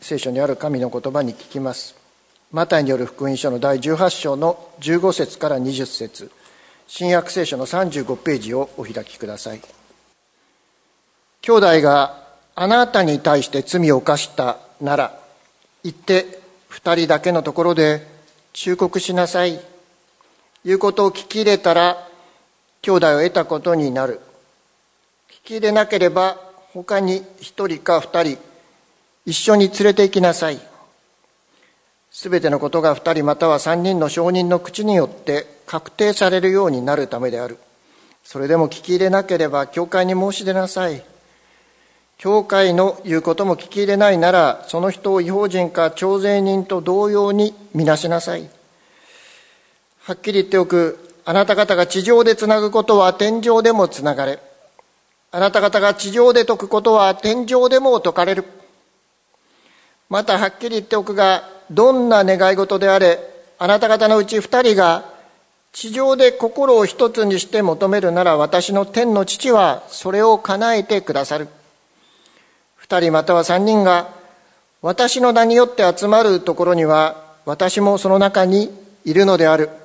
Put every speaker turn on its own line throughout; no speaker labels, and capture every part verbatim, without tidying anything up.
聖書にある神の言葉に聞きます。マタイによる福音書のだいじゅうはち章のじゅうご節からにじゅう節、新約聖書のさんじゅうごページをお開きください。兄弟があなたに対して罪を犯したなら、行って二人だけのところで忠告しなさい。言うことを聞き入れたら、兄弟を得たことになる。聞き入れなければ、他に一人か二人、一緒に連れて行きなさい。すべてのことが二人または三人の証人の口によって確定されるようになるためである。それでも聞き入れなければ、教会に申し出なさい。教会の言うことも聞き入れないなら、その人を異邦人か徴税人と同様に見なしなさい。はっきり言っておく。あなた方が地上でつなぐことは天上でもつながれ。あなた方が地上で解くことは天上でも解かれる。またはっきり言っておくが、どんな願い事であれ、あなた方のうち二人が地上で心を一つにして求めるなら、私の天の父はそれを叶えてくださる。二人または三人が私の名によって集まるところには、私もその中にいるのである。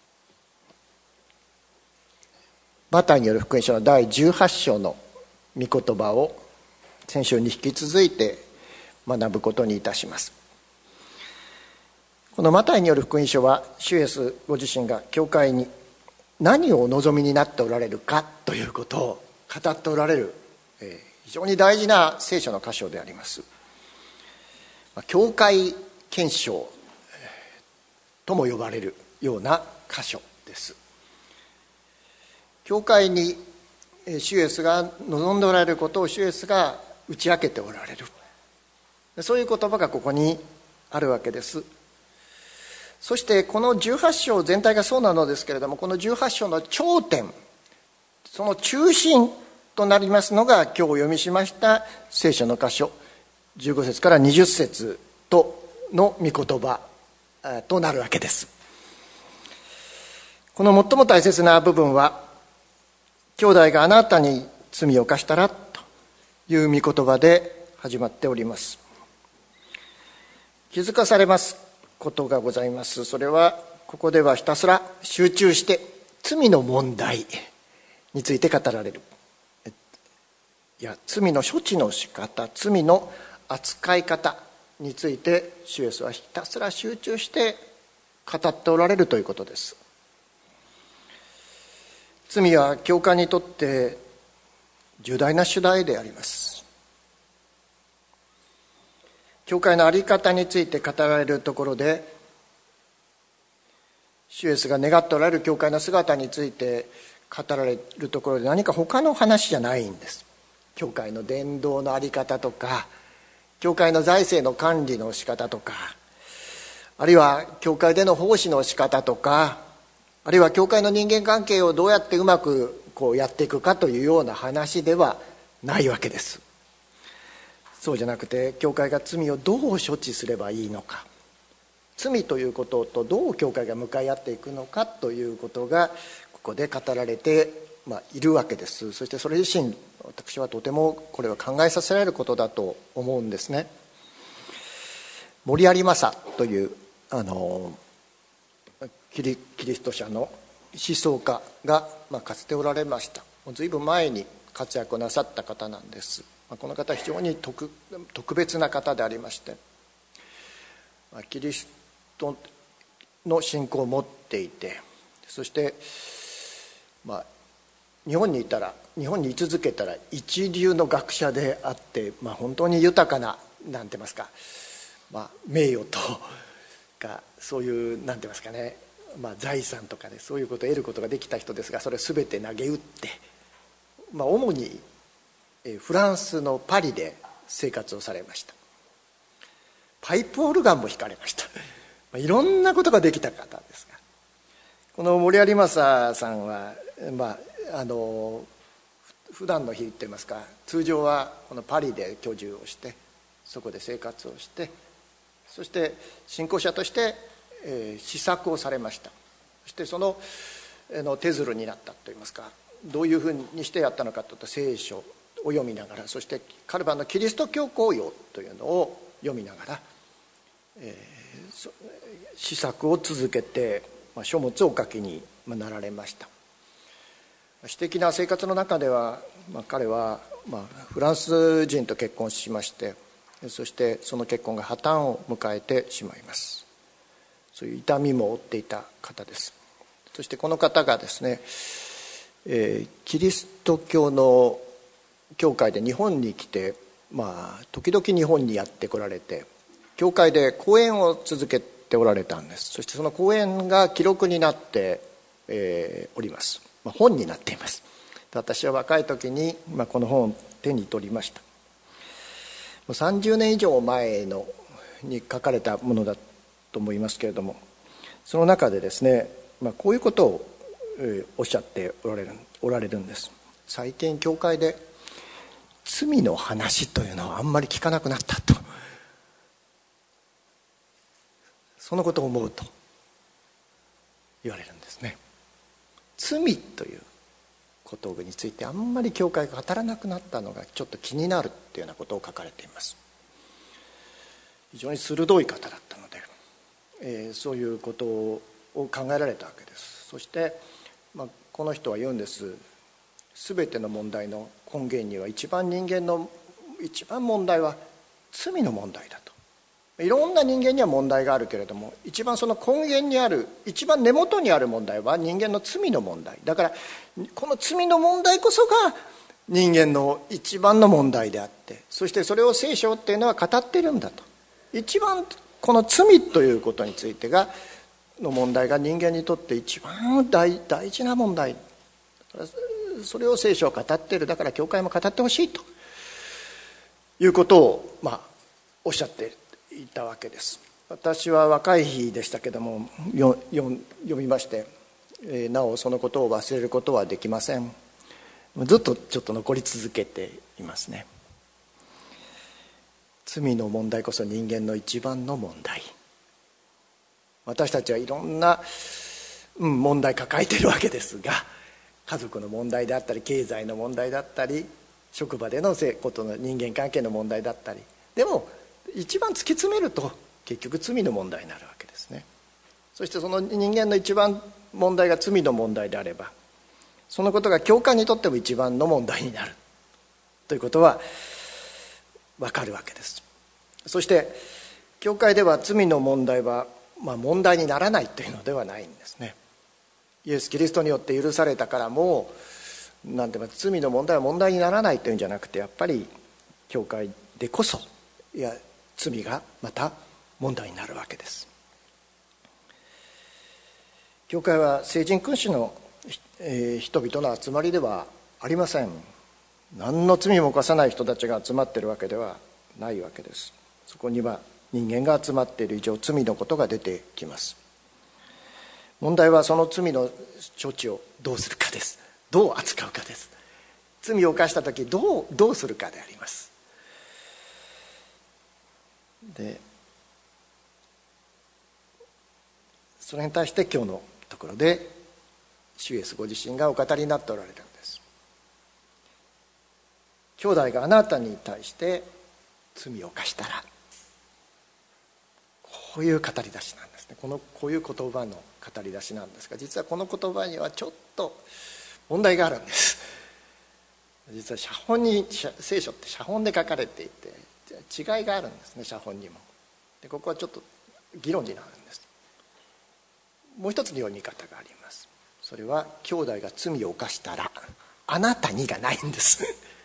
マタイによる福音書のだいじゅうはち章の御言葉を先週に引き続いて学ぶことにいたします。このマタイによる福音書は、主イエスご自身が教会に何をお望みになっておられるかということを語っておられる、えー、非常に大事な聖書の箇所であります。教会憲章とも呼ばれるような箇所です。教会に主イエスが望んでおられることを主イエスが打ち明けておられる、そういう言葉がここにあるわけです。そしてこのじゅうはち章全体がそうなのですけれども、このじゅうはち章の頂点、その中心となりますのが今日お読みしました聖書の箇所じゅうご節からにじゅう節との御言葉となるわけです。この最も大切な部分は、兄弟があなたに罪を犯したらという御言葉で始まっております。気づかされますことがございます。それはここではひたすら集中して罪の問題について語られる。いや、罪の処置の仕方、罪の扱い方について主イエスはひたすら集中して語っておられるということです。罪は教会にとって重大な主題であります。教会の在り方について語られるところで、主イエスが願っておられる教会の姿について語られるところで、何か他の話じゃないんです。教会の伝道の在り方とか、教会の財政の管理の仕方とか、あるいは教会での奉仕の仕方とか、あるいは教会の人間関係をどうやってうまくこうやっていくかというような話ではないわけです。そうじゃなくて、教会が罪をどう処置すればいいのか、罪ということとどう教会が向かい合っていくのかということがここで語られて、まあ、いるわけです。そしてそれ自身、私はとてもこれは考えさせられることだと思うんですね。森有正というあのキリ、キリスト者の思想家が、まあ、かつておられました。ずいぶん前に活躍をなさった方なんです。まあ、この方は非常に 特, 特別な方でありまして、まあ、キリストの信仰を持っていて、そして、まあ、日本にいたら日本に居続けたら一流の学者であって、まあ、本当に豊かな、なんて言いますか、まあ、名誉とか、そういうなんて言いますかね、まあ、財産とかね、そういうことを得ることができた人ですが、それを全て投げ打って、まあ、主にフランスのパリで生活をされました。パイプオルガンも弾かれました。まあ、いろんなことができた方ですが、この森有正さんは、まあ、あの普段の日といいますか、通常はこのパリで居住をして、そこで生活をして、そして信仰者としてえー、試作をされました。そしてその、えー、の手づるになったといいますか、どういうふうにしてやったのかというと、聖書を読みながら、そしてカルバンのキリスト教公用というのを読みながら、えー、思索を続けて、まあ、書物をお書きになられました。私的な生活の中では、まあ、彼は、まあ、フランス人と結婚しまして、そしてその結婚が破綻を迎えてしまいます。そういう痛みも負っていた方です。そしてこの方がですね、えー、キリスト教の教会で日本に来て、まあ、時々日本にやってこられて、教会で講演を続けておられたんです。そしてその講演が記録になって、えー、おります。まあ、本になっています。私は若い時に、まあ、この本を手に取りました。さんじゅうねん以上前のに書かれたものだと思いますけれども、その中でですね、まあ、こういうことを、えー、おっしゃっておられる、おられるんです。最近教会で罪の話というのはあんまり聞かなくなったと、そのことを思うと言われるんですね。罪ということについてあんまり教会が語らなくなったのがちょっと気になるというようなことを書かれています。非常に鋭い方だったので、えー、そういうことを考えられたわけです。そして、まあ、この人は言うんです。全ての問題の根源には一番人間の一番問題は罪の問題だと。いろんな人間には問題があるけれども、一番その根源にある、一番根元にある問題は人間の罪の問題だから、この罪の問題こそが人間の一番の問題であって、そしてそれを聖書っていうのは語っているんだと。一番この罪ということについてがの問題が人間にとって一番 大, 大事な問題、それを聖書は語っている。だから教会も語ってほしいということを、まあ、おっしゃっていたわけです。私は若い日でしたけどもよよ読みまして、えー、なおそのことを忘れることはできません。ずっとちょっと残り続けていますね。罪の問題こそ人間の一番の問題。私たちはいろんな、うん、問題抱えているわけですが、家族の問題であったり、経済の問題だったり、職場でのことの人間関係の問題だったり、でも一番突き詰めると結局罪の問題になるわけですね。そしてその人間の一番問題が罪の問題であれば、そのことが教会にとっても一番の問題になるということは分かるわけです。そして教会では罪の問題は、まあ、問題にならないというのではないんですね。イエス・キリストによって許されたからもうなんていうか罪の問題は問題にならないというんじゃなくて、やっぱり教会でこそいや罪がまた問題になるわけです。教会は聖人君主の、えー、人々の集まりではありません。何の罪も犯さない人たちが集まっているわけではないわけです。そこには人間が集まっている以上、罪のことが出てきます。問題はその罪の処置をどうするかです。どう扱うかです。罪を犯した時どうどうするかであります。でそれに対して今日のところで主イエスご自身がお語りになっておられたんです。兄弟があなたに対して罪を犯したら、こういう語り出しなんですね。このこういう言葉の語り出しなんですが、実はこの言葉にはちょっと問題があるんです。実は写本に聖書って写本で書かれていて違いがあるんですね。写本にもでここはちょっと議論になるんです。もう一つの読み方があります。それは兄弟が罪を犯したらあなたにがないんです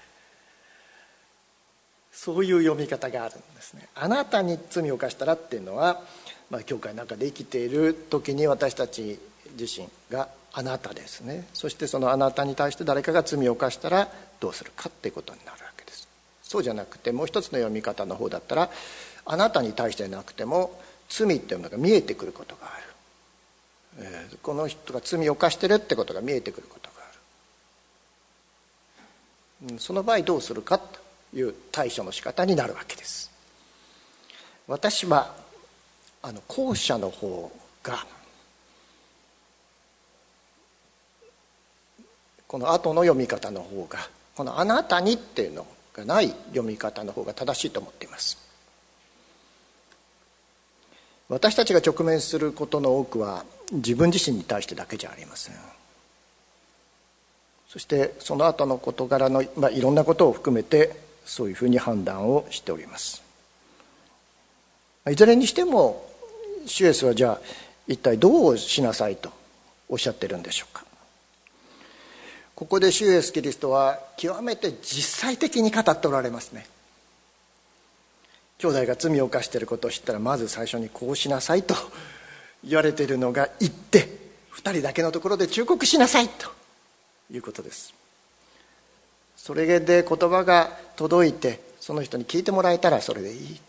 そういう読み方があるんですね。あなたに罪を犯したらっていうのは、まあ、教会の中で生きている時に私たち自身があなたですね。そしてそのあなたに対して誰かが罪を犯したらどうするかっていうことになるわけです。そうじゃなくてもう一つの読み方の方だったら、あなたに対してでなくても罪っていうのが見えてくることがある、えー、この人が罪を犯してるってことが見えてくることがある。その場合どうするかという対処の仕方になるわけです。私はあの後者の方がこの後の読み方の方が、このあなたにっていうのがない読み方の方が正しいと思っています。 私たちが直面することの多くは自分自身に対してだけじゃありません。そしてその後の事柄の、まあ、いろんなことを含めてそういうふうに判断をしております。いずれにしても主イエスはじゃあ一体どうしなさいとおっしゃってるんでしょうか。ここで主イエスキリストは極めて実際的に語っておられますね。兄弟が罪を犯していることを知ったらまず最初にこうしなさいと言われているのが、言って二人だけのところで忠告しなさいということです。それで言葉が届いてその人に聞いてもらえたらそれでいい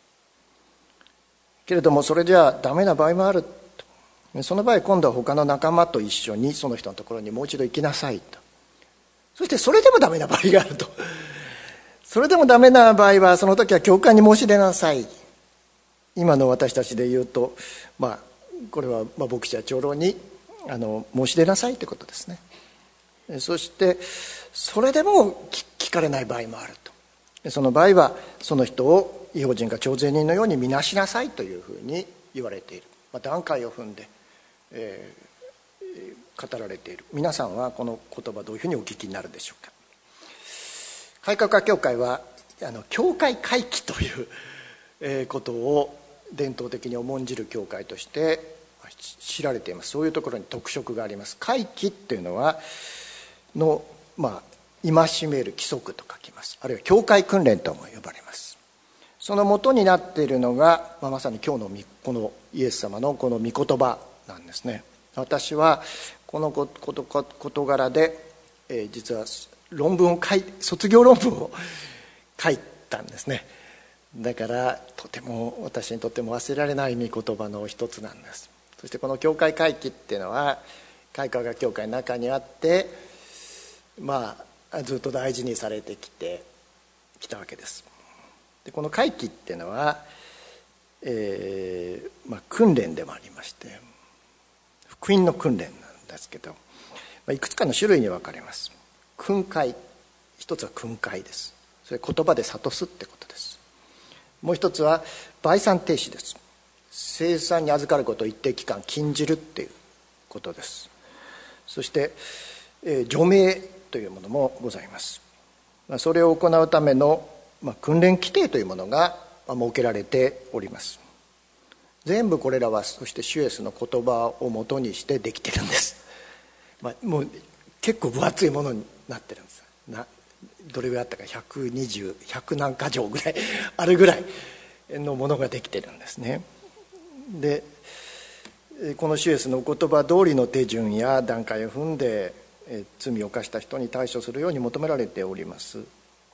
けれども、それじゃダメな場合もある。その場合今度は他の仲間と一緒にその人のところにもう一度行きなさいと。そしてそれでもダメな場合があると。それでもダメな場合はその時は教会に申し出なさい。今の私たちで言うと、まあこれはまあ牧師や長老にあの申し出なさいということですね。そしてそれでも聞かれない場合もあると。その場合はその人を異邦人か徴税人のように見なしなさいというふうに言われている、まあ、段階を踏んで、えー、語られている。皆さんはこの言葉どういうふうにお聞きになるでしょうか。改革派教会はあの教会会期という、えー、ことを伝統的に重んじる教会として知られています。そういうところに特色があります。会期っていうのはの、まあ、戒める規則と書きます。あるいは教会訓練とも呼ばれます。その元になっているのが、まあ、まさに今日のこのイエス様のこの御言葉なんですね。私はこのこと事柄で、えー、実は論文を書い卒業論文を書いたんですね。だからとても私にとっても忘れられない御言葉の一つなんです。そしてこの教会会期っていうのは改革派教会の中にあって、まあずっと大事にされてきてきたわけです。でこの会期っていうのは、えーまあ、訓練でもありまして、福音の訓練なんですけど、まあ、いくつかの種類に分かれます。訓戒、一つは訓戒です。それ言葉で諭すってことです。もう一つは売産停止です。生産に預かることを一定期間禁じるっていうことです。そして、えー、除名というものもございます。それを行うための、まあ、訓練規定というものが設けられております。全部これらはそして主イエスの言葉をもとにしてできてるんです。まあ、もう結構分厚いものになってるんです。などれぐらいあったかひゃくにじゅう、ひゃく何か条ぐらいあるぐらいのものができてるんですね。でこの主イエスのお言葉通りの手順や段階を踏んで罪を犯した人に対処するように求められております。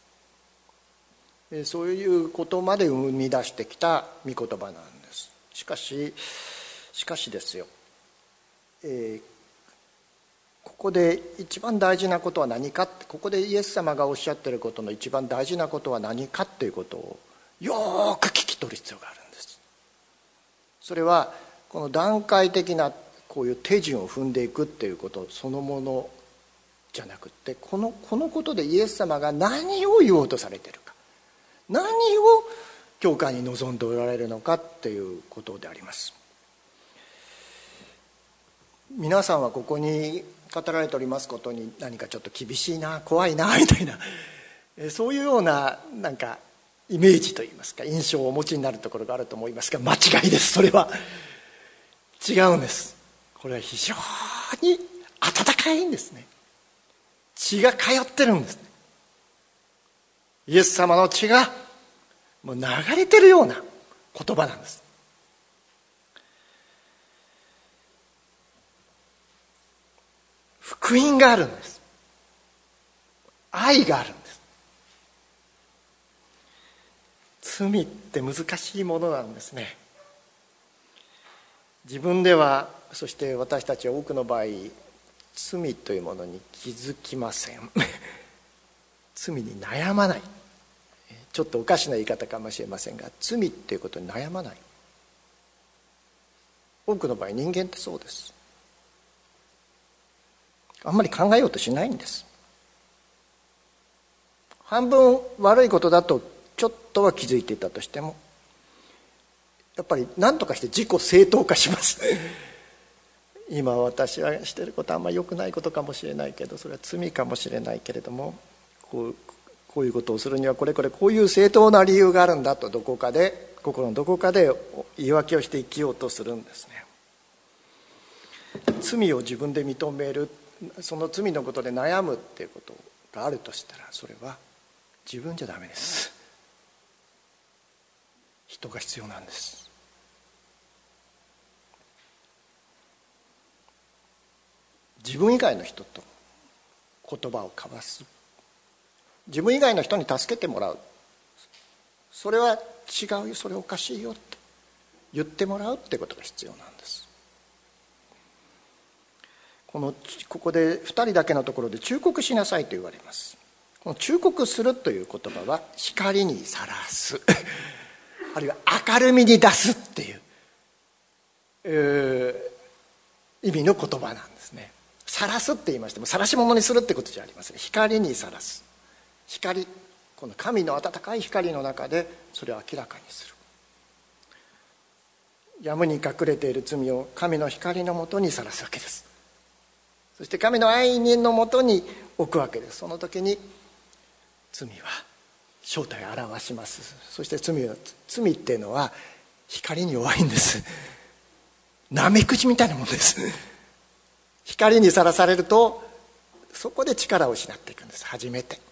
そういうことまで生み出してきた御言葉なんです。しかししかしですよ、えー、ここで一番大事なことは何か、ここでイエス様がおっしゃっていることの一番大事なことは何かということをよく聞き取る必要があるんです。それはこの段階的なこういう手順を踏んでいくっていうことそのものじゃなくて、このこのことでイエス様が何を言おうとされているか、何を教会に望んでおられるのかっていうことであります。皆さんはここに語られておりますことに何かちょっと厳しいな、怖いなみたいな、そういうようななんかイメージといいますか印象をお持ちになるところがあると思いますが、間違いです。それは違うんです。これは非常に温かいんですね。血が通ってるんですね。イエス様の血がもう流れてるような言葉なんです。福音があるんです。愛があるんです。罪って難しいものなんですね。自分では、そして私たちは多くの場合罪というものに気づきません罪に悩まない、ちょっとおかしな言い方かもしれませんが、罪っていうことに悩まない。多くの場合人間ってそうです。あんまり考えようとしないんです。半分悪いことだとちょっとは気づいていたとしても、 やっぱり何とかして自己正当化します今私はしてることはあんまり良くないことかもしれないけど、それは罪かもしれないけれども、こう、こういうことをするにはこれこれこういう正当な理由があるんだと、どこかで心のどこかで言い訳をして生きようとするんですね。罪を自分で認める、その罪のことで悩むっていうことがあるとしたら、それは自分じゃダメです。人が必要なんです。自分以外の人と言葉を交わす、自分以外の人に助けてもらう、それは違うよ、それおかしいよって言ってもらうってことが必要なんです。このここでふたりだけのところで忠告しなさいと言われます。この忠告するという言葉は光にさらすあるいは明るみに出すっていう、えー、意味の言葉なんですね。さらすって言いましても、さらし物にするってことじゃありません。光にさらす、光、この神の温かい光の中でそれを明らかにする。やむに隠れている罪を神の光のもとにさらすわけです。そして神の愛人のもとに置くわけです。その時に罪は正体を表します。そして罪は、罪っていうのは光に弱いんです。なめくじみたいなもんです光にさらされるとそこで力を失っていくんです。初めて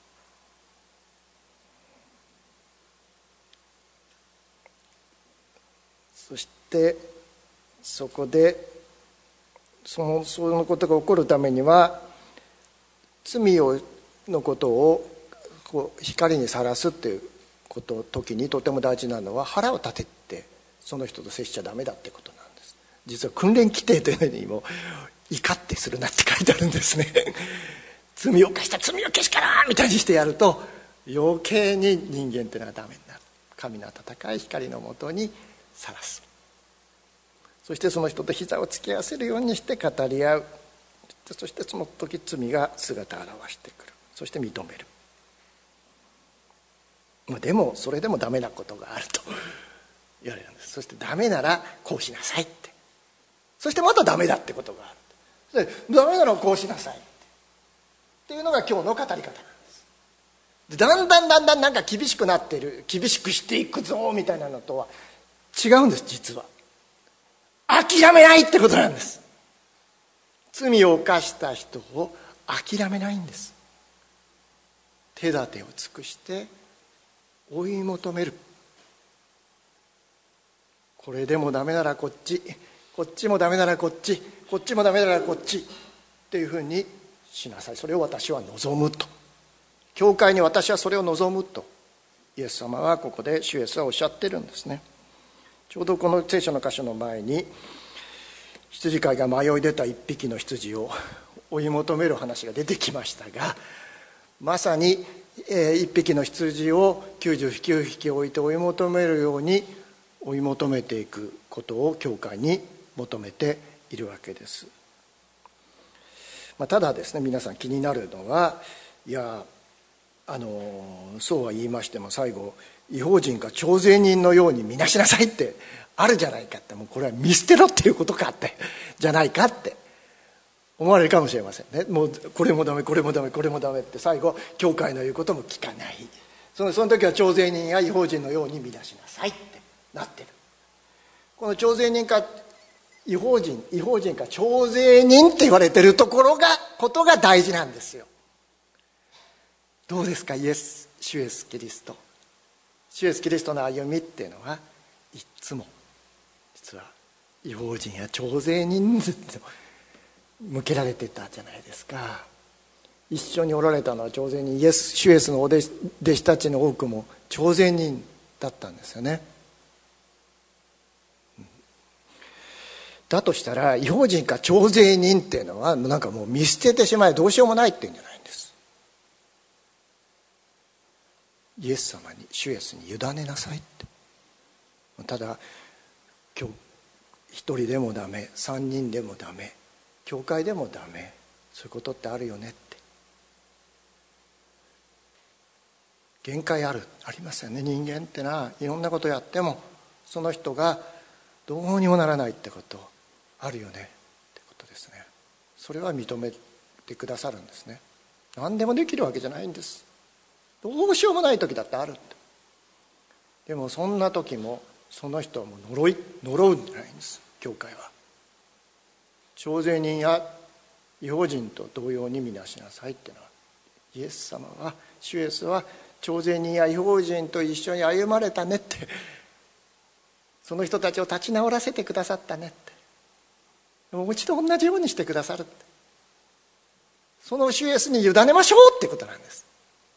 そしてそこでそのそのことが起こるためには、罪をのことをこう光にさらすっていうこと時にとても大事なのは、腹を立ててその人と接しちゃダメだってことなんです。実は訓練規定というのにも怒ってするなって書いてあるんですね罪を犯した、罪を消しからみたいにしてやると余計に人間っていうのはダメになる。神の温かい光のもとにさらす。そしてその人と膝を突き合わせるようにして語り合う。そしてその時罪が姿を現してくる。そして認める。でもそれでもダメなことがあると言われるんです。そしてダメならこうしなさいって、そしてまたダメだってことがある。でダメならこうしなさいってっていうのが今日の語り方なんです。でだんだんだんだんなんか厳しくなっている、厳しくしていくぞみたいなのとは違うんです。実は諦めないってことなんです。罪を犯した人を諦めないんです。手立てを尽くして追い求める。これでもダメならこっち、こっちもダメならこっち、こっちもダメならこっちっていうふうにしなさい。それを私は望むと。教会に私はそれを望むとイエス様はここで主イエスはおっしゃってるんですね。ちょうどこの聖書の箇所の前に羊飼いが迷い出た一匹の羊を追い求める話が出てきましたが、まさに一匹の羊をきゅうじゅうきゅうひき置いて追い求めるように追い求めていくことを教会に求めているわけです。まあ、ただですね、皆さん気になるのは、いやあのそうは言いましても最後異邦人か徴税人のように見なしなさいってあるじゃないかって、もうこれは見捨てろっていうことかってじゃないかって思われるかもしれませんね。もうこれもダメこれもダメこれもダメって最後教会の言うことも聞かない、そのその時は徴税人や異邦人のように見なしなさいってなってる。この徴税人か異邦人異邦人か徴税人って言われてるところがことが大事なんですよ。どうですか、イエス主イエスキリスト主イエスキリストの歩みっていうのはいつも実は異邦人や徴税人に向けられてたじゃないですか。一緒におられたのは徴税人、イエス主イエスのお弟子、弟子たちの多くも徴税人だったんですよね。だとしたら異邦人か徴税人っていうのはなんかもう見捨ててしまいどうしようもないっていうんじゃないんです。イエス様に主イエスに委ねなさいって。ただ今日一人でもダメ、三人でもダメ、教会でもダメ、そういうことってあるよねって。限界あるありますよね。人間ってのはいろんなことやってもその人がどうにもならないってことあるよねってことですね。それは認めてくださるんですね。何でもできるわけじゃないんです。どうしようもない時だってあるって。でもそんな時もその人はもう呪い呪うんじゃないんです。教会は徴税人や異邦人と同様に見なしなさいっていうのは、イエス様は主イエスは徴税人や異邦人と一緒に歩まれたねって、その人たちを立ち直らせてくださったねって、もう一度同じようにしてくださるって、その主イエスに委ねましょうってことなんです。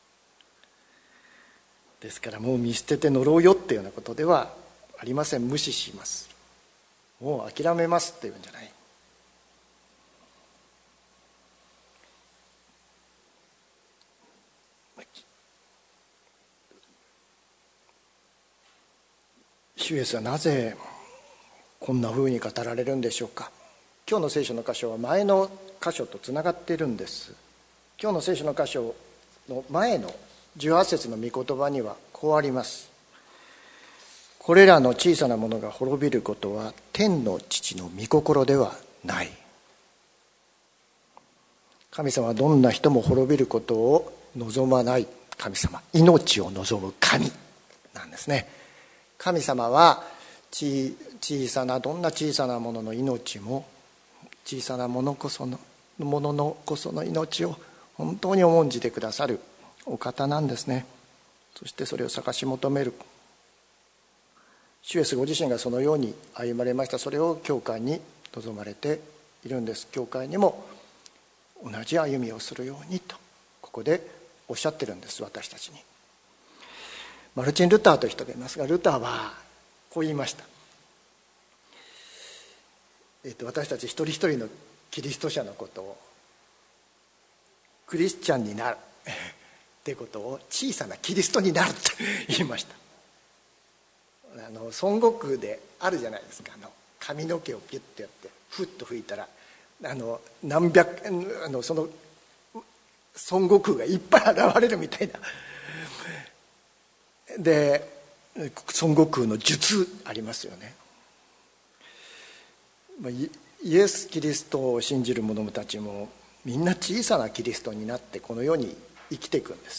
ですからもう見捨てて呪うよっていうようなことではありません。無視します、もう諦めますっていうんじゃない。主イエスはなぜこんなふうに語られるんでしょうか。今日の聖書の箇所は前の箇所とつながっているんです。今日の聖書の箇所の前のじゅうはち節の御言葉にはこうあります。これらの小さなものが滅びることは天の父の御心ではない。神様はどんな人も滅びることを望まない神様、命を望む神なんですね。神様は小さなどんな小さなものの命も、小さなものこそのもののこその命を本当に重んじてくださるお方なんですね。そしてそれを探し求める主イエスご自身がそのように歩まれました。それを教会に望まれているんです。教会にも同じ歩みをするようにとここでおっしゃってるんです。私たちにマルチン・ルターという人がいますが、ルターはこう言いました。えっと、私たち一人一人のキリスト者のことをクリスチャンになるってことを小さなキリストになるって言いました。あの孫悟空であるじゃないですか。あの髪の毛をピュッとやってふっと吹いたらあの何百あのその孫悟空がいっぱい現れるみたいな。で孫悟空の術ありますよね。イエス・キリストを信じる者たちもみんな小さなキリストになってこの世に生きていくんです。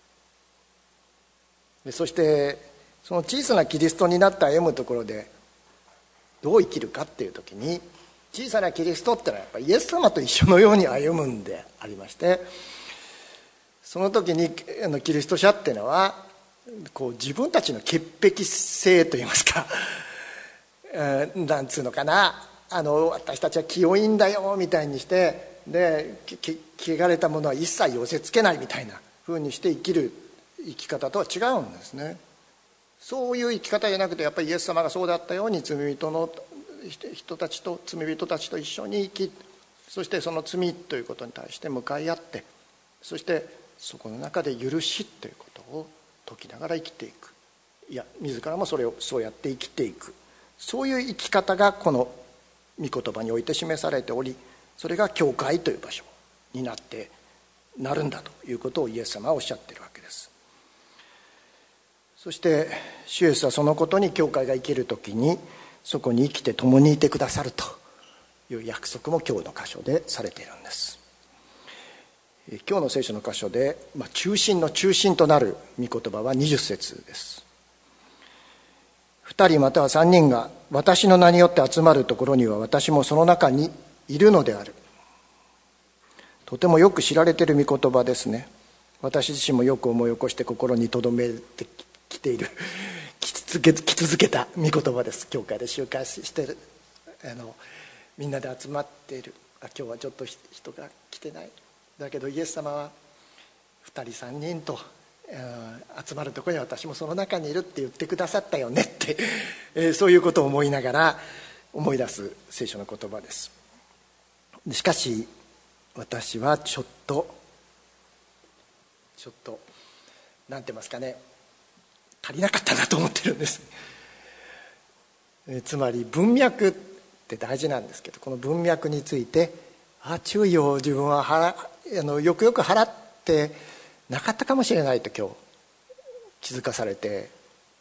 でそしてその小さなキリストになって歩むところでどう生きるかっていう時に、小さなキリストってのはやっぱりイエス様と一緒のように歩むんでありまして、その時にあのキリスト者っていうのはこう自分たちの潔癖性といいますか、えー、なんつうのかな、あの私たちは清いんだよみたいにして、で汚れたものは一切寄せつけないみたいな風にして生きる生き方とは違うんですね。そういう生き方じゃなくて、やっぱりイエス様がそうだったように罪人の人たちと罪人たちと一緒に生き、そしてその罪ということに対して向かい合って、そしてそこの中で許しということを解きながら生きていく、いや自らもそれをそうやって生きていく、そういう生き方がこの御言葉において示されており、それが教会という場所になってなるんだということをイエス様はおっしゃっているわけです。そして主イエスはそのことに教会が生きるときにそこに生きて共にいてくださるという約束も今日の箇所でされているんです。今日の聖書の箇所で、まあ、中心の中心となる御言葉はにじゅっ節です。二人または三人が私の名によって集まるところには私もその中にいるのである。とてもよく知られている御言葉ですね。私自身もよく思い起こして心に留めてきているき続け、き続けた御言葉です。教会で集会している、あのみんなで集まっている、あ今日はちょっと人が来てない、だけどイエス様はふたりさんにんと集まるところに私もその中にいるって言ってくださったよねって、えー、そういうことを思いながら思い出す聖書の言葉です。しかし私はちょっとちょっとなんて言いますかね、足りなかったなと思ってるんです。えー、つまり文脈って大事なんですけど、この文脈についてあ注意を自分は払あのよくよく払ってなかったかもしれないと今日気づかされて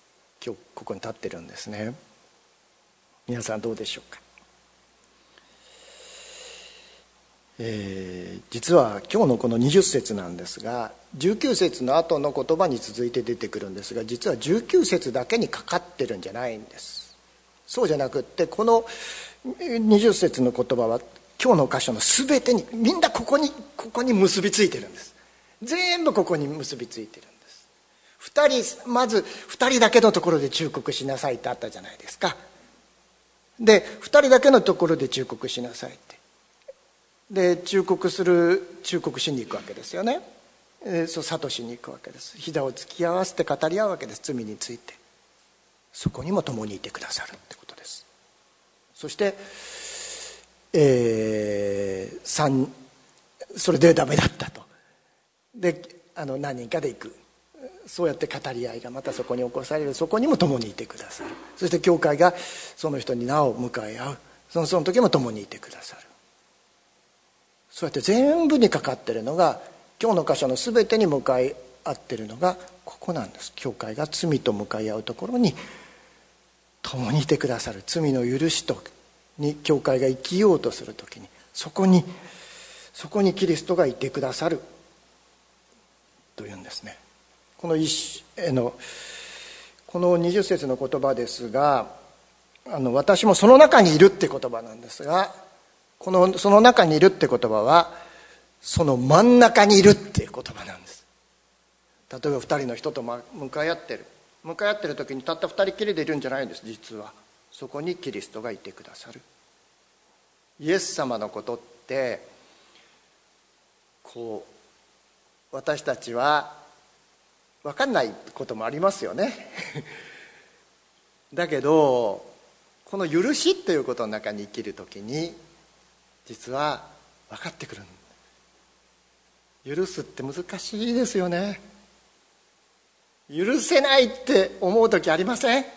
今日ここに立ってるんですね。皆さんどうでしょうか。えー、実は今日のこのにじゅっ節なんですが、じゅうきゅう節の後の言葉に続いて出てくるんですが、実はじゅうきゅう節だけにかかってるんじゃないんです。そうじゃなくって、このにじゅっ節の言葉は今日の箇所の全てに、みんなここにここに結びついてるんです。全部ここに結びついてるんです。二人、まず二人だけのところで忠告しなさいってあったじゃないですか。で二人だけのところで忠告しなさいって、で忠告する忠告しに行くわけですよね。えー、そう諭しに行くわけです。膝を突き合わせて語り合うわけです。罪について。そこにも共にいてくださるってことです。そして、えー、三それでダメだったと、であの何人かで行く、そうやって語り合いがまたそこに起こされる。そこにも共にいてくださる。そして教会がその人になお向かい合う。そのその時も共にいてくださる。そうやって全部にかかってるのが、今日の箇所の全てに向かい合ってるのがここなんです。教会が罪と向かい合うところに共にいてくださる。罪の許しとに教会が生きようとするときに、そこにそこにキリストがいてくださるというんですね。この一のこのにじゅっ節の言葉ですが、あの私もその中にいるって言葉なんですが、このその中にいるって言葉はその真ん中にいるっていう言葉なんです。例えば二人の人と向かい合ってる向かい合ってる時にたった二人きりでいるんじゃないんです。実はそこにキリストがいてくださる。イエス様のことってこう私たちは分かんないこともありますよねだけどこの許しということの中に生きるときに実は分かってくる。許すって難しいですよね。許せないって思う時ありません？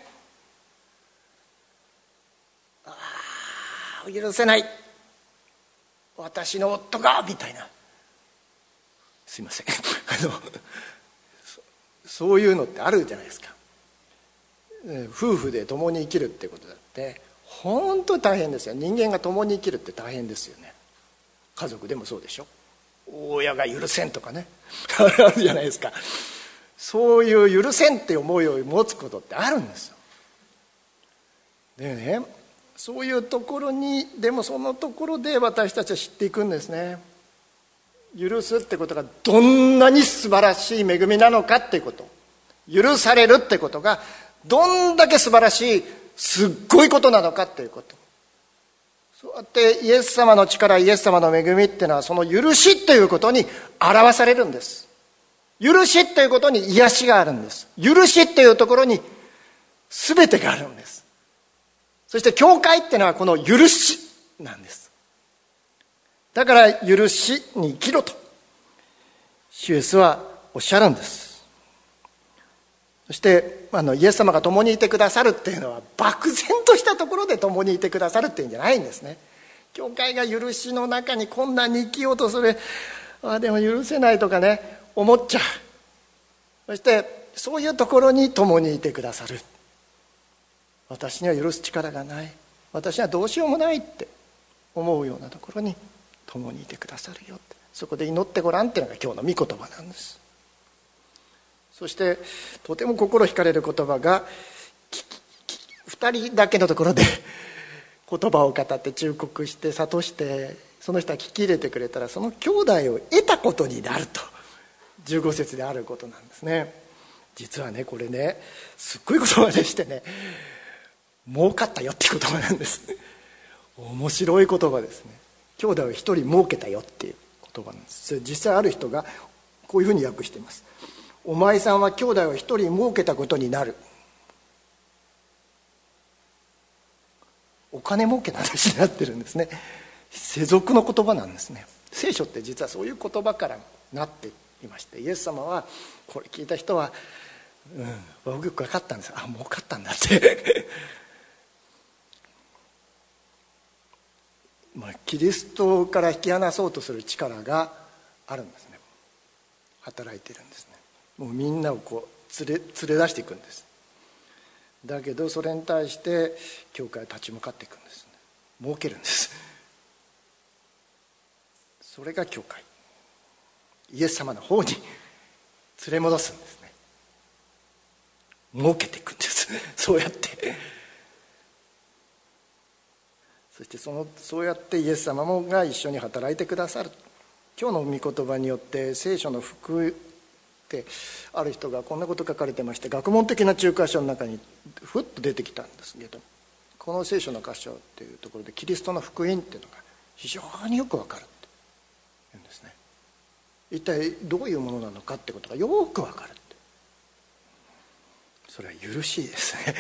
ああ許せない、私の夫がみたいな、すいませんあのそういうのってあるじゃないですか。夫婦で共に生きるってことだって本当に大変ですよ。人間が共に生きるって大変ですよね。家族でもそうでしょ。親が許せんとかねあるじゃないですか。そういう許せんって思いを持つことってあるんですよ。でね、そういうところにでもそのところで私たちは知っていくんですね。許すってことがどんなに素晴らしい恵みなのかっていうこと、許されるってことがどんだけ素晴らしいすっごいことなのかっていうこと、そうやってイエス様の力、イエス様の恵みっていうのはその許しっていうことに表されるんです。許しっていうことに癒しがあるんです。許しっていうところに全てがあるんです。そして教会っていうのはこの許しなんです。だから許しに生きろと主イエスはおっしゃるんです。そしてあのイエス様が共にいてくださるっていうのは漠然としたところで共にいてくださるっていうんじゃないんですね。教会が許しの中に困難に生きようとする、あでも許せないとかね思っちゃう。そしてそういうところに共にいてくださる。私には許す力がない、私にはどうしようもないって思うようなところに共にいてくださるよって、そこで祈ってごらんっていうのが今日の御言葉なんです。そしてとても心惹かれる言葉が、二人だけのところで言葉を語って忠告して諭して、その人は聞き入れてくれたらその兄弟を得たことになるとじゅうご節であることなんですね。実はねこれねすっごい言葉でしてね、儲かったよっていう言葉なんです。面白い言葉ですね。兄弟を一人儲けたよっていう言葉なんです。実際ある人がこういうふうに訳しています。お前さんは兄弟を一人儲けたことになる。お金儲けの話になってるんですね。世俗の言葉なんですね。聖書って実はそういう言葉からなっていまして、イエス様はこれ聞いた人はうん僕よく分かったんです。あ儲かったんだってまあキリストから引き離そうとする力があるんですね。働いてるんですね。もうみんなをこう連れ連れ出していくんです。 だけどそれに対して教会は立ち向かっていくんです。儲けるんです。それが教会、イエス様の方に連れ戻すんですね。儲けていくんです。そうやってそしてそのそうやってイエス様もが一緒に働いてくださる。今日の御言葉によって聖書の福ってある人がこんなこと書かれてまして、学問的な中華書の中にふっと出てきたんですけど、この聖書の箇所っていうところでキリストの福音っていうのが非常によくわかるって言うんですね。一体どういうものなのかってことがよくわかるって。それは許しですね。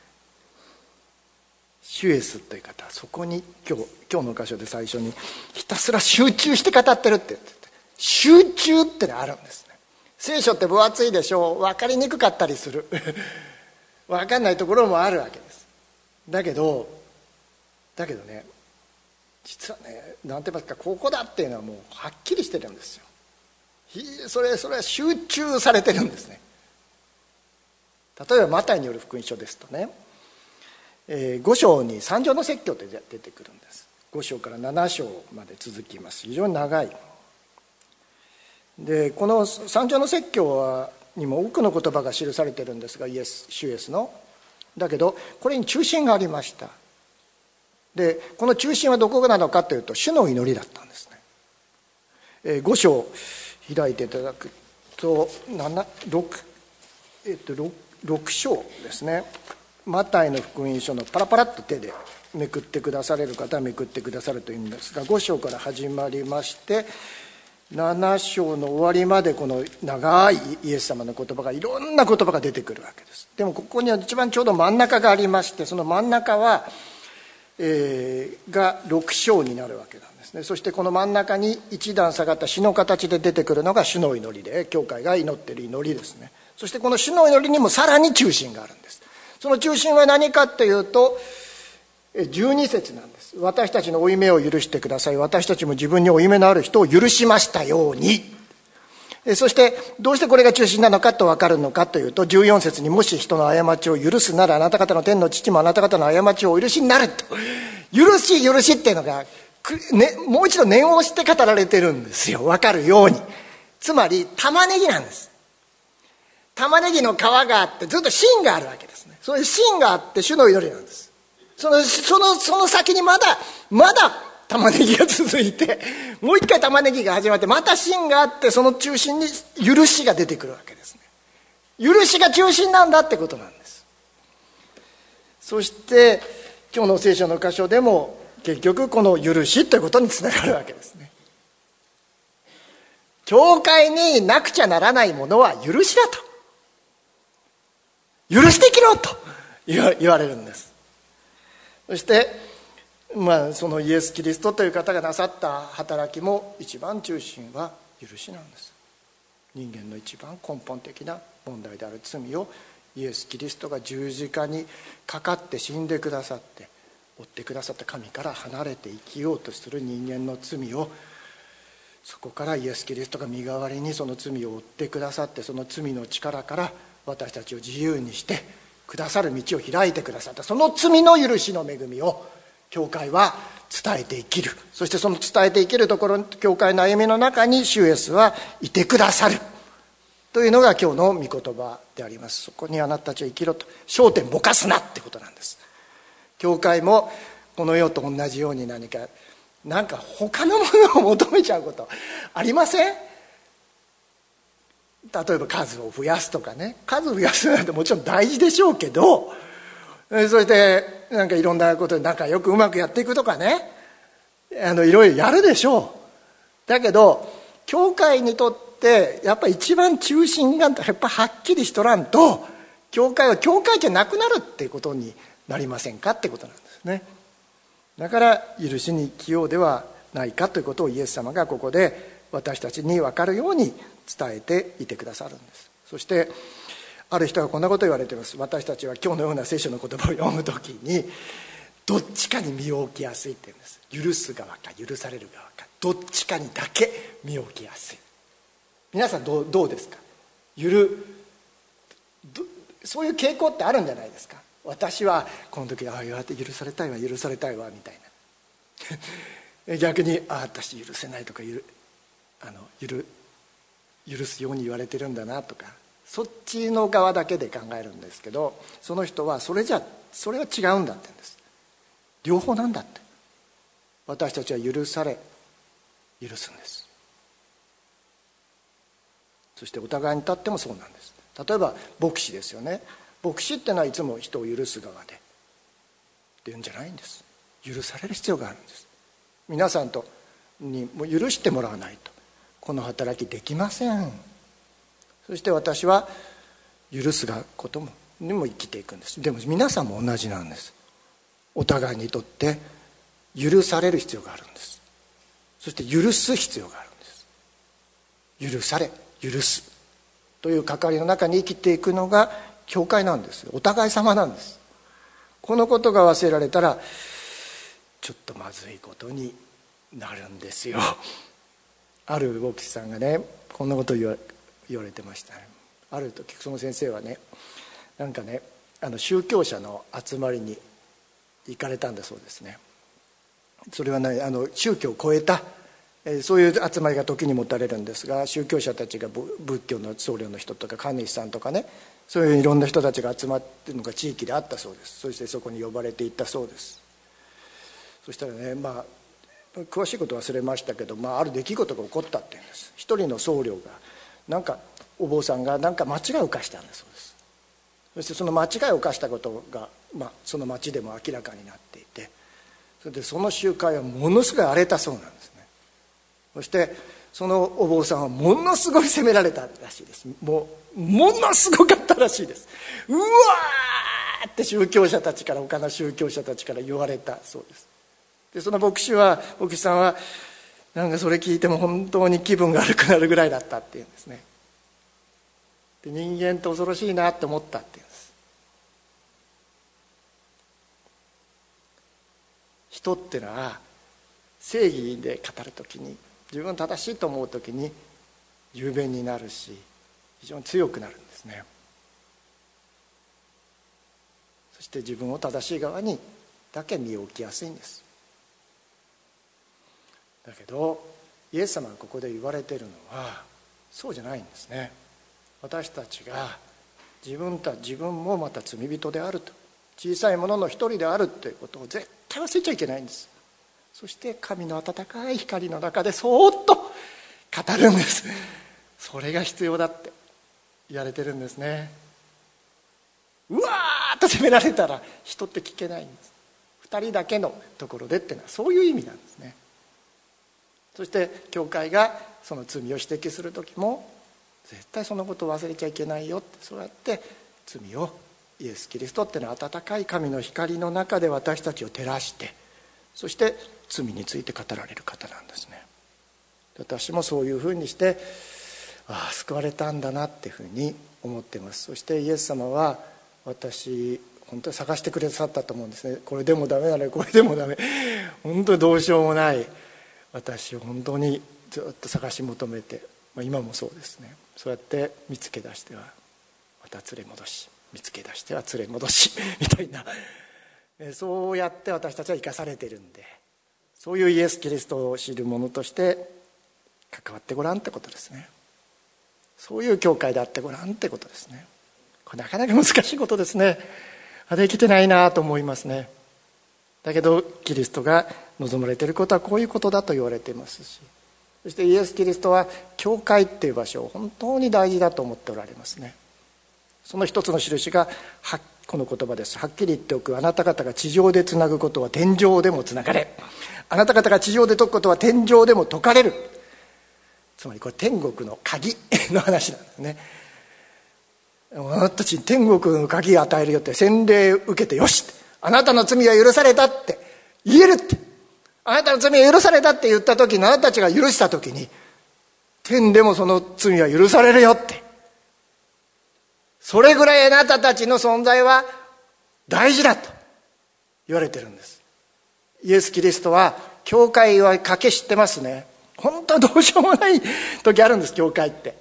シュエスという方はそこに今日今日の箇所で最初にひたすら集中して語ってるって言ってて、集中ってのあるんですね。聖書って分厚いでしょう、分かりにくかったりする分かんないところもあるわけです。だけどだけどね、実はね、なんて言いますか、ここだっていうのはもうはっきりしてるんですよ。それそれは集中されてるんですね。例えばマタイによる福音書ですとね、えー、ご章に三条の説教って出てくるんです。ご章からなな章まで続きます。非常に長い。でこの三条の説教はにも多くの言葉が記されているんですが、イエス主イエスのだけどこれに中心がありました。でこの中心はどこなのかというと、主の祈りだったんですね。えー、ご章開いていただくと 6, えっと 6, 6章ですね。マタイの福音書のパラパラっと手でめくってくだされる方はめくってくださるというんですが、ご章から始まりましてなな章の終わりまでこの長いイエス様の言葉が、いろんな言葉が出てくるわけです。でもここには一番ちょうど真ん中がありまして、その真ん中は、えー、がろく章になるわけなんですね。そしてこの真ん中に一段下がった詩の形で出てくるのが主の祈りで、教会が祈っている祈りですね。そしてこの主の祈りにもさらに中心があるんです。その中心は何かというとじゅうに節なんです。私たちの負い目を許してください、私たちも自分に負い目のある人を許しましたように。そしてどうしてこれが中心なのかと分かるのかというと、じゅうよん節にもし人の過ちを許すならあなた方の天の父もあなた方の過ちをお許しになると。許し許しっていうのが、ね、もう一度念を押して語られてるんですよ、分かるように。つまり玉ねぎなんです。玉ねぎの皮があってずっと芯があるわけですね。そういう芯があって主の祈りなんです。そのそのその先にまだまだ玉ねぎが続いて、もう一回玉ねぎが始まって、また芯があって、その中心に許しが出てくるわけですね。許しが中心なんだってことなんです。そして今日の聖書の箇所でも結局この許しということにつながるわけですね。教会になくちゃならないものは許しだと、許して生きろと言われるんです。そして、まあ、そのイエス・キリストという方がなさった働きも一番中心は許しなんです。人間の一番根本的な問題である罪をイエス・キリストが十字架にかかって死んでくださって、追ってくださった神から離れて生きようとする人間の罪を、そこからイエス・キリストが身代わりにその罪を追ってくださって、その罪の力から私たちを自由にしてくださる道を開いてくださった、その罪の許しの恵みを教会は伝えて生きる。そしてその伝えて生きるところ、教会の歩みの中に主イエスはいてくださるというのが今日の御言葉であります。そこにあなたたちは生きろと、焦点ぼかすなってことなんです。教会もこの世と同じように何かなんか他のものを求めちゃうことありません？例えば数を増やすとかね、数を増やすなんてもちろん大事でしょうけど、そしてなんかいろんなことで仲良くうまくやっていくとかね、あのいろいろやるでしょう。だけど教会にとってやっぱり一番中心がやっぱはっきりしとらんと、教会は教会じゃなくなるっていうことになりませんかってことなんですね。だから許しに生きようではないかということをイエス様がここで私たちに分かるように伝えていてくださるんです。そしてある人がこんなことを言われています。私たちは今日のような聖書の言葉を読むときにどっちかに身を置きやすいって言うんです。許す側か許される側か、どっちかにだけ身を置きやすい。皆さんどう、どうですか？許そういう傾向ってあるんじゃないですか。私はこの時ああ言われて許されたいわ許されたいわみたいな逆にああ私許せないとか許あの許許すように言われてるんだなとか、そっちの側だけで考えるんですけど、その人はそれじゃそれは違うんだって言うんです。両方なんだって。私たちは許され許すんです。そしてお互いに立ってもそうなんです。例えば牧師ですよね。牧師ってのはいつも人を許す側でっていうんじゃないんです。許される必要があるんです。皆さんとにも許してもらわないとこの働きできません。そして私は許すこともにも生きていくんです。でも皆さんも同じなんです。お互いにとって許される必要があるんです。そして許す必要があるんです。許され許すという関わりの中に生きていくのが教会なんです。お互い様なんです。このことが忘れられたらちょっとまずいことになるんですよ。ある牧師さんがねこんなことを言わ言われてましたね。ある時その先生はねなんかねあの宗教者の集まりに行かれたんだそうですね。それはねあの宗教を超えたそういう集まりが時に持たれるんですが、宗教者たちが仏教の僧侶の人とか神主さんとかね、そういういろんな人たちが集まっているのが地域であったそうです。そしてそこに呼ばれていったそうです。そしたらねまあ詳しいこと忘れましたけど、まあ、ある出来事が起こったっていうんです。一人の僧侶がなんかお坊さんがなんか間違いを犯したんだそうです。そしてその間違いを犯したことが、まあ、その町でも明らかになっていて、それでその集会はものすごい荒れたそうなんですね。そしてそのお坊さんはものすごい責められたらしいです。もうものすごかったらしいです。うわーって宗教者たちから他の宗教者たちから言われたそうです。でその牧師は牧師さんはなんかそれ聞いても本当に気分が悪くなるぐらいだったっていうんですね。で人間って恐ろしいなって思ったっていうんです。人ってのは正義で語るときに自分正しいと思うときに雄弁になるし非常に強くなるんですね。そして自分を正しい側にだけ身を置きやすいんです。だけどイエス様がここで言われているのはそうじゃないんですね。私たちが自分た自分もまた罪人であると、小さいものの一人であるということを絶対忘れちゃいけないんです。そして神の温かい光の中でそーっと語るんです。それが必要だって言われてるんですね。うわーっと責められたら人って聞けないんです。二人だけのところでっていうのはそういう意味なんですね。そして教会がその罪を指摘する時も絶対そのことを忘れちゃいけないよって、そうやって罪をイエス・キリストっていうのは温かい神の光の中で私たちを照らして、そして罪について語られる方なんですね。私もそういうふうにしてああ救われたんだなっていうふうに思っています。そしてイエス様は私本当に探してくださったと思うんですね。これでもダメだねこれでもダメ本当にどうしようもない私を本当にずっと探し求めて、まあ、今もそうですね。そうやって見つけ出してはまた連れ戻し、見つけ出しては連れ戻しみたいな、そうやって私たちは生かされているんで、そういうイエス・キリストを知る者として関わってごらんってことですね。そういう教会であってごらんってことですね。これなかなか難しいことですね。できてないなと思いますね。だけどキリストが望まれていることはこういうことだと言われていますし、そしてイエス・キリストは教会っていう場所を本当に大事だと思っておられますね。その一つの印がこの言葉です。はっきり言っておく。あなた方が地上でつなぐことは天上でもつながれ、あなた方が地上で解くことは天上でも解かれる。つまりこれ天国の鍵の話なんですね。あなたたちに天国の鍵を与えるよって、洗礼を受けてよしって、あなたの罪は許されたって言えるって、あなたの罪は許されたって言った時に、あなたたちが許した時に天でもその罪は許されるよって、それぐらいあなたたちの存在は大事だと言われてるんです。イエス・キリストは教会は賭け知ってますね。本当はどうしようもない時あるんです。教会って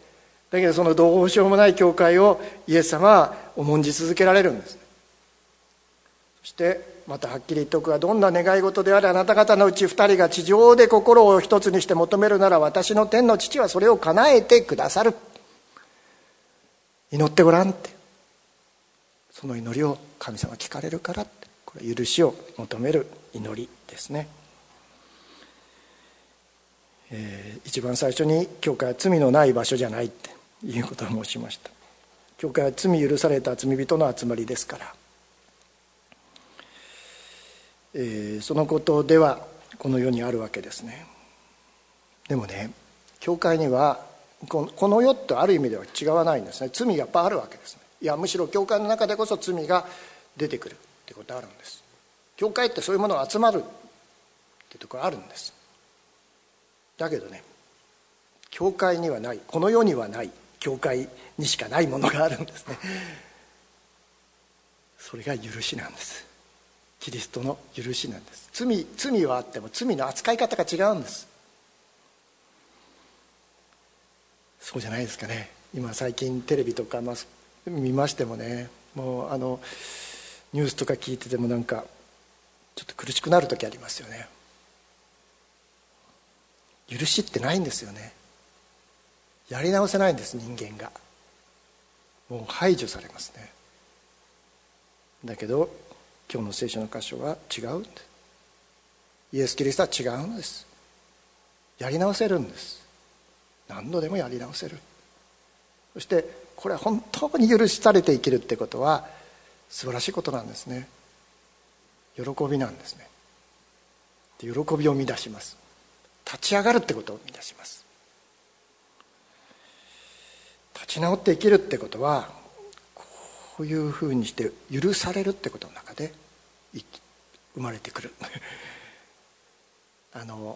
だけどそのどうしようもない教会をイエス様は重んじ続けられるんです。そしてまたはっきり言っておくが、どんな願い事であれあなた方のうち二人が地上で心を一つにして求めるなら、私の天の父はそれを叶えてくださる。祈ってごらんって、その祈りを神様聞かれるからって、これ許しを求める祈りですね。えー、一番最初に教会は罪のない場所じゃないっていうことを申しました。教会は罪許された罪人の集まりですから、えー、そのことではこの世にあるわけですね。でもね、教会にはこの、この世とある意味では違わないんですね。罪がやっぱあるわけですね。いや、むしろ教会の中でこそ罪が出てくるってことあるんです。教会ってそういうものが集まるってところあるんです。だけどね、教会にはない、この世にはない教会にしかないものがあるんですね。それが許しなんです。キリストの許しなんです。罪、罪はあっても罪の扱い方が違うんです。そうじゃないですかね。今最近テレビとか見ましてもね、もうあのニュースとか聞いててもなんかちょっと苦しくなる時ありますよね。許しってないんですよね。やり直せないんです、人間が。もう排除されますね。だけど今日の聖書の箇所は違うんです。イエス・キリストは違うんです。やり直せるんです。何度でもやり直せる。そしてこれは本当に許されて生きるってことは素晴らしいことなんですね。喜びなんですね。で、喜びを生み出します。立ち上がるってことを生み出します。立ち直って生きるってことはこういうふうにして許されるってことの中で生まれてくるあの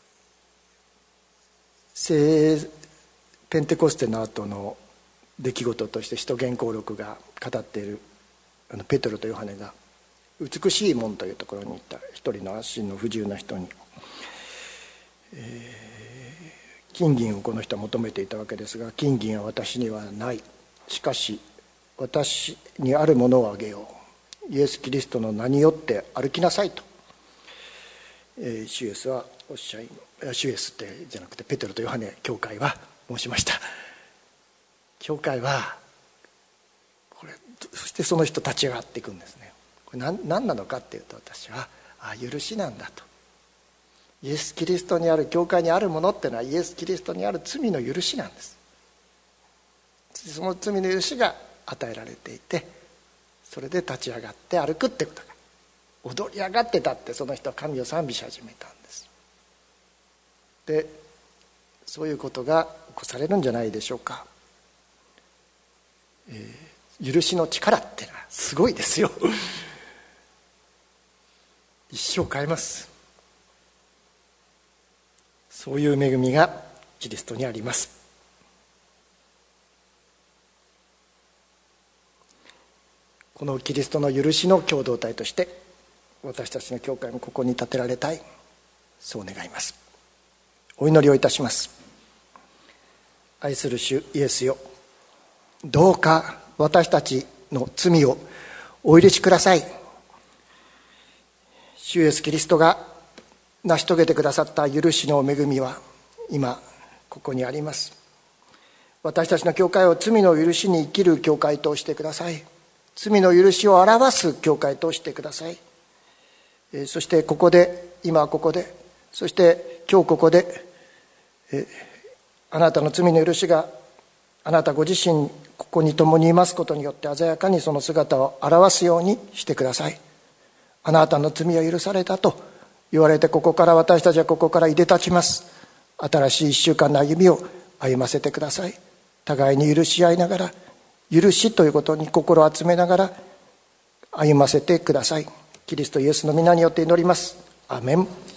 聖ペンテコステの後の出来事として使徒言行録が語っている、あのペテロとヨハネが美しい門というところに行った一人の足の不自由な人に、えー、金銀をこの人は求めていたわけですが、金銀は私にはない、しかし私にあるものをあげよう、イエス・キリストの名によって歩きなさいと、えー、主イエスはおっしゃい、主イエスってじゃなくてペテロとヨハネ教会は申しました。教会はこれ、そしてその人立ち上がっていくんですね。これ 何, 何なのかっていうと、私はあ許しなんだと。イエス・キリストにある、教会にあるものっていうのはイエス・キリストにある罪の許しなんです。その罪の許しが与えられていて、それで立ち上がって歩くってことが、踊り上がってたってその人は神を賛美し始めたんです。で、そういうことが起こされるんじゃないでしょうか。えー、許しの力ってのはすごいですよ一生変えます。そういう恵みがキリストにあります。このキリストの許しの共同体として私たちの教会もここに立てられたい、そう願います。お祈りをいたします。愛する主イエスよ、どうか私たちの罪をお許しください。主イエスキリストが成し遂げてくださった許しの恵みは今ここにあります。私たちの教会を罪の許しに生きる教会としてください。罪の許しを表す教会としてください。そしてここで、今ここで、そして今日ここで、えあなたの罪の許しがあなたご自身ここに共にいますことによって鮮やかにその姿を表すようにしてください。あなたの罪は許されたと言われて、ここから私たちはここからいで立ちます。新しい一週間の歩みを歩ませてください。互いに許し合いながら、許しということに心を集めながら歩ませてください。キリストイエスの皆によって祈ります。アーメン。